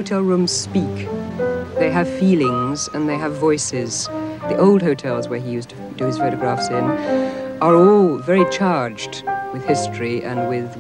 hotel rooms speak. They have feelings and they have voices. The old hotels where he used to do his photographs in are all very charged with history and with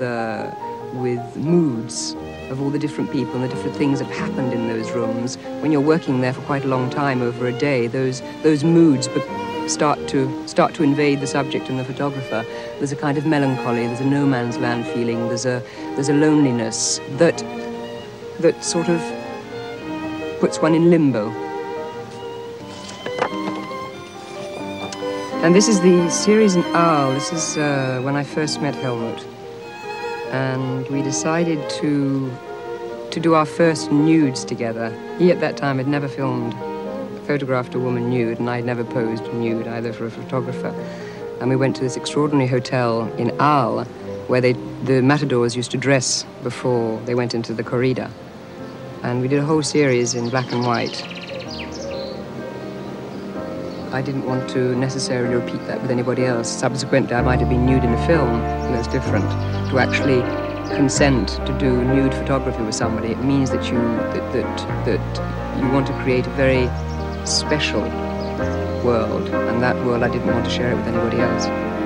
moods of all the different people and the different things that have happened in those rooms. When you're working there for quite a long time, over a day, those moods start to invade the subject and the photographer. There's a kind of melancholy, there's a no man's land feeling, there's a loneliness that sort of puts one in limbo. And this is the series in Arles. This is when I first met Helmut. And we decided to do our first nudes together. He at that time had never photographed a woman nude, and I'd never posed nude either for a photographer. And we went to this extraordinary hotel in Arles where the matadors used to dress before they went into the corrida. And we did a whole series in black and white. I didn't want to necessarily repeat that with anybody else. Subsequently, I might have been nude in a film, and that's different. To actually consent to do nude photography with somebody, it means that you want to create a very special world, and that world I didn't want to share it with anybody else.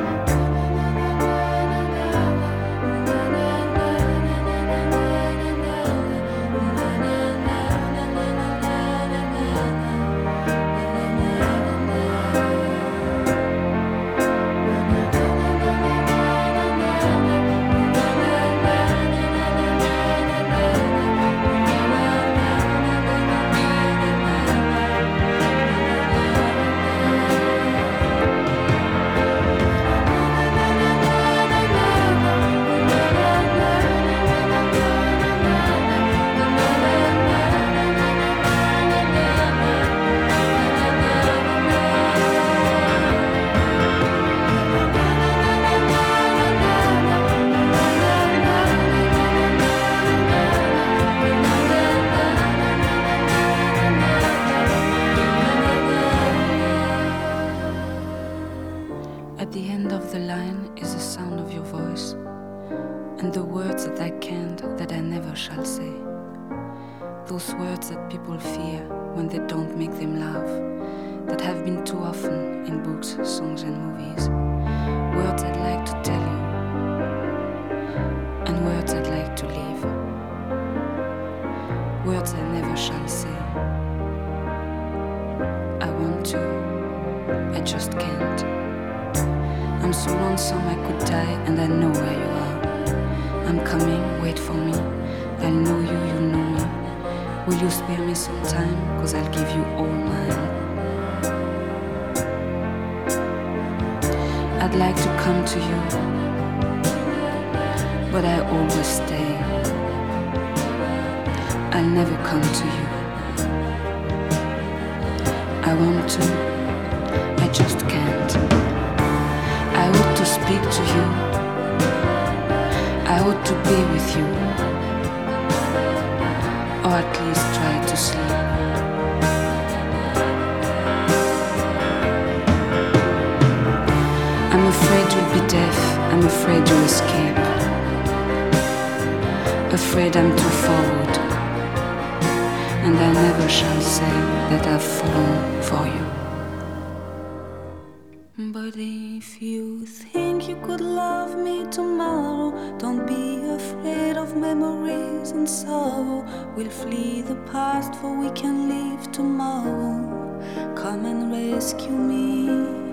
We'll flee the past, for we can live tomorrow. Come and rescue me.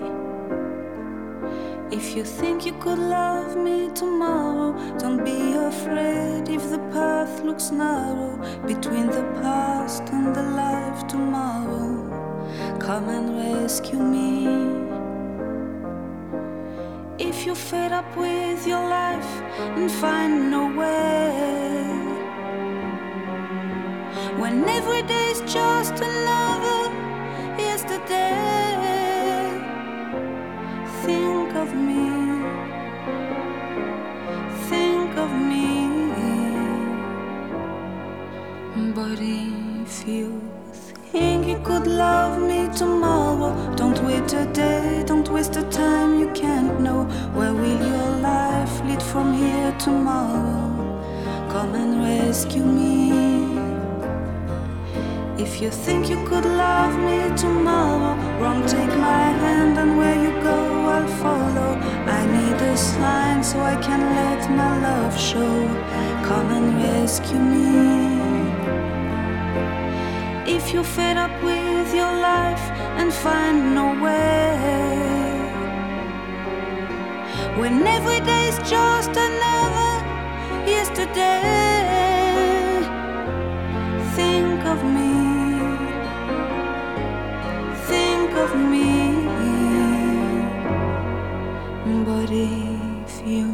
If you think you could love me tomorrow, don't be afraid if the path looks narrow between the past and the life tomorrow. Come and rescue me. If you're fed up with your life and find no way, when every day is just another yesterday, think of me, think of me. But if you think you could love me tomorrow, don't wait a day, don't waste the time you can't know. Where will your life lead from here tomorrow? Come and rescue me. If you think you could love me tomorrow, run, take my hand, and where you go I'll follow. I need a sign so I can let my love show. Come and rescue me. If you're fed up with your life and find no way, when every day's just another yesterday, think of me, think of me. But if you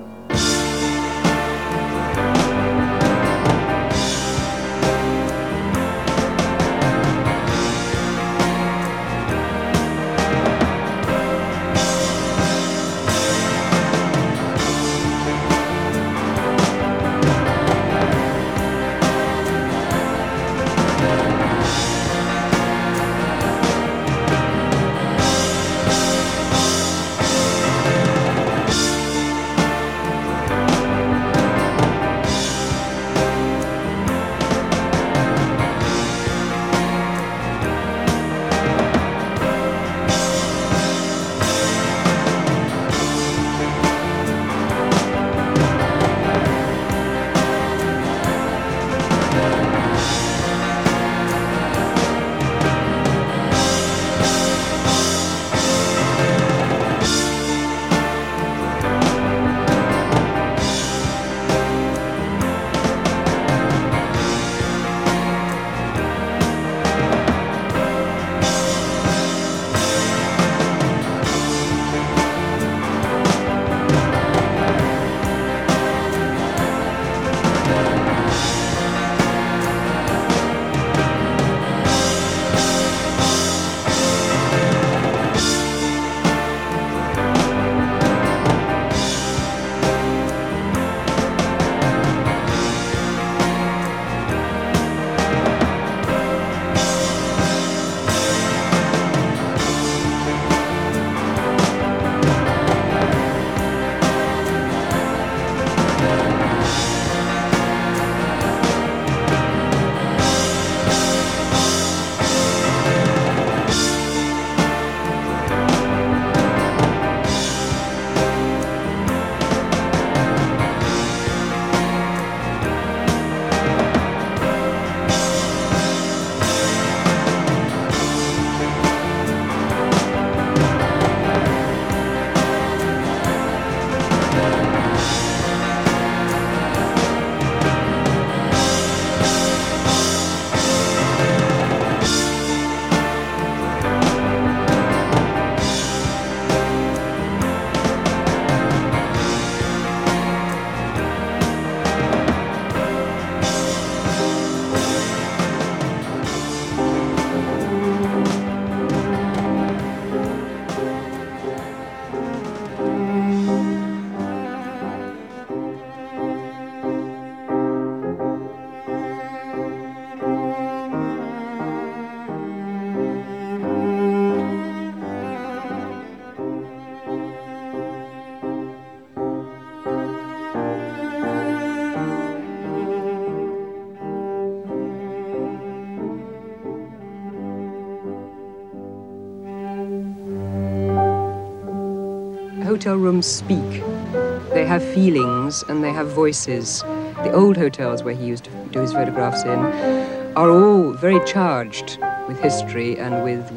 hotel rooms speak. They have feelings and they have voices. The old hotels where he used to do his photographs in are all very charged with history and with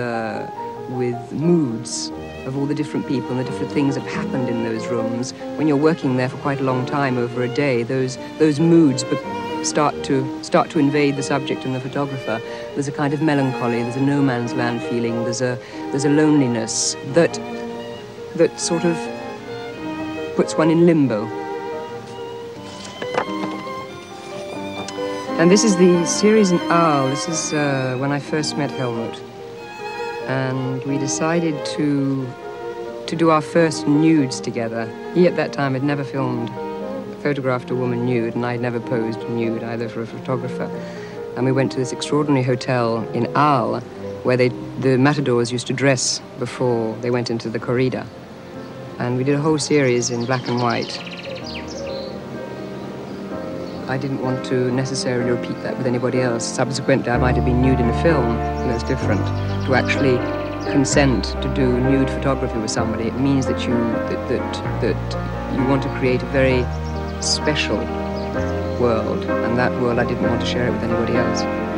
moods of all the different people and the different things that have happened in those rooms. When you're working there for quite a long time, over a day, those moods start to invade the subject and the photographer. There's a kind of melancholy, there's a no man's land feeling, there's a loneliness that sort of puts one in limbo. And this is the series in Arles. This is when I first met Helmut. And we decided to do our first nudes together. He at that time had never photographed a woman nude, and I'd never posed nude either for a photographer. And we went to this extraordinary hotel in Arles where the matadors used to dress before they went into the corrida. And we did a whole series in black and white. I didn't want to necessarily repeat that with anybody else. Subsequently, I might have been nude in a film, and that's different. To actually consent to do nude photography with somebody, it means that you want to create a very special world, and that world I didn't want to share it with anybody else.